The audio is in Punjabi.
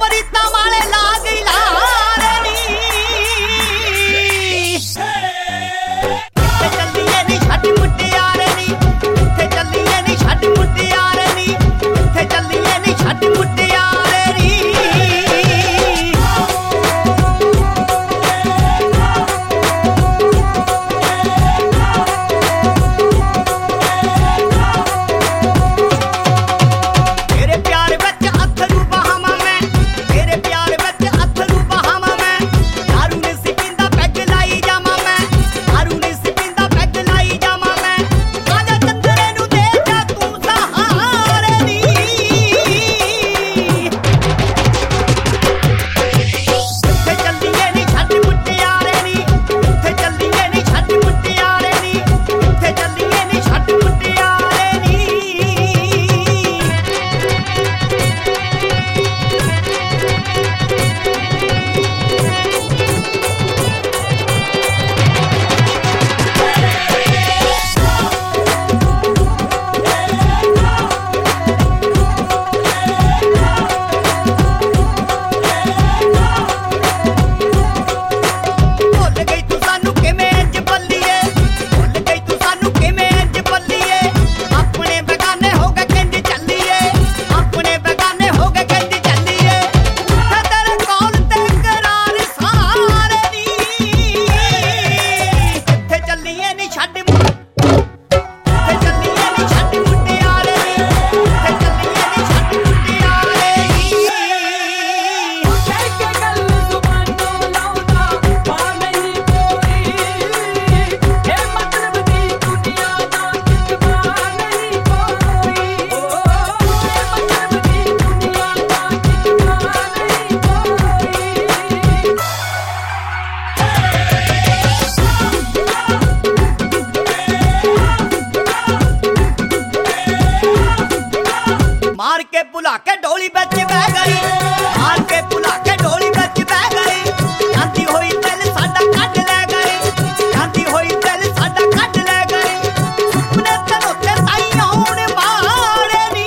ਰੀਤਾਂ ਵਾਲੇ ਲਾਗ ਲਾਰੇ ਨੀ ਕਿੱਥੇ ਚੱਲੀਏ ਨੀ ਛੱਡ ਮੁਟਿਆਰੇ ਨੀ ਕਿੱਥੇ ਚੱਲੀਏ ਨੀ ਛੱਡ ਮੁਟਿਆਰੇ ਨੀ ਕਿੱਥੇ ਚੱਲੀਏ ਨੀ ਛੱਡ ਮੁਟਿਆਰੇ ਨੀ ਤੇਰੇ ਪਿਆਰ ਵਿੱਚ ਅੱਥਰੂ ਬਹਾਵਾਂ ਮੈਂ ਤੇਰੇ ਪਿਆਰ ਵਿੱਚ ਅੱਥਰੂ ਬਹਾਵਾਂ ਮੈਂ ਦਾਰੂ ਨਹੀਂ ਸੀ ਪੀਂਦਾ ਪੈਗ ਲਾਈ ਜਾਵਾਂ ਮੈਂ ਦਾਰੂ ਨਹੀਂ ਸੀ ਪੀਂਦਾ ਪੈਗ ਲਾਈ ਜਾਵਾਂ ਮੈਂ ਆਜਾ ਚੰਦਰੇ ਨੂੰ ਦੇ ਜਾ ਤੂੰ ਸਹਾਰੇ ਨੀ ਕਿੱਥੇ ਚੱਲੀਏ ਨੀ ਛੱਡ ਮੁਟਿਆਰੇ ਨੀ ਕਿੱਥੇ ਚੱਲੀਏ ਨੀ ਛੱਡ ਮੁਟਿਆਰੇ ਨੀ ਕਿੱਥੇ ਚੱਲੀਏ ਨੀ ਛੱਡ ਮੁਟਿਆਰੇ ਨੀ ਭੁੱਲ ਗਈ ਤੂੰ ਸਾਨੂੰ ਕਿਵੇਂ ਇੰਜ ਬੱਲੀਏ ਭੁੱਲ ਗਈ ਤੂੰ ਸਾਨੂੰ ਕਿਵੇਂ ਇੰਜ ਬੱਲੀਏ ਆਪਣੇ ਬੇਗਾਨੇ ਹੋ ਗਏ ਕਿੰਜ ਚੱਲੀਏ ਆਪਣੇ ਬੇਗਾਨੇ ਹੋ ਗਏ ਕਿੰਜ ਚੱਲੀਏ ਉੱਠੇ ਤੇਰੇ ਕੋਲ ਤੇ ਕਰਾਰ ਸਾਰੇ ਨੀ ਕਿੱਥੇ ਚੱਲੀਏ ਨੀ ਛੱਡ ਕਿੱਥੇ ਚੱਲੀਏ ਨੀ ਛੱਡ ਮੁਟਿਆਰੇ ਨੀ ਕਿੱਥੇ ਚੱਲੀਏ ਨੀ ਛੱਡ ਮੁਟਿਆਰੇ ਨੀ ਕਹਿ ਕੇ ਗੱਲ ਜ਼ੁਬਾਨੋਂ ਲਾਉਂਦਾ ਪਾ ਨਹੀਂ ਕੋਈ ਇਹ ਮਤਲਬ ਦੀ ਦੁਨੀਆ ਦਾ ਕਿਤਬਾ ਨਹੀਂ ਕੋਈ ਇਹ ਮਤਲਬ ਦੀ ਦੁਨੀਆ ਦਾ ਕਿਤਬਾ ਨਹੀਂ ਕੋਈ ਮਾਰ ਕੇ ਭੁਲਾ ਕੇ ਡੋਲੀ ਵਿੱਚ ਬਹਿ ਗਈ ਮਾਰ ਕੇ ਭੁਲਾ ਕੇ ਡੋਲੀ ਵਿੱਚ ਬਹਿ ਗਈ ਜਾਂਦੀ ਹੋਈ ਦਿਲ ਸਾਡਾ ਕੱਢ ਲੈ ਗਈ ਜਾਂਦੀ ਹੋਈ ਦਿਲ ਸਾਡਾ ਕੱਢ ਲੈ ਗਈ ਸੁਪਨੇ ਤੈਨੂੰ ਤੇ ਤਾਈ ਆਉਣ ਮਾਰੇ ਨੀ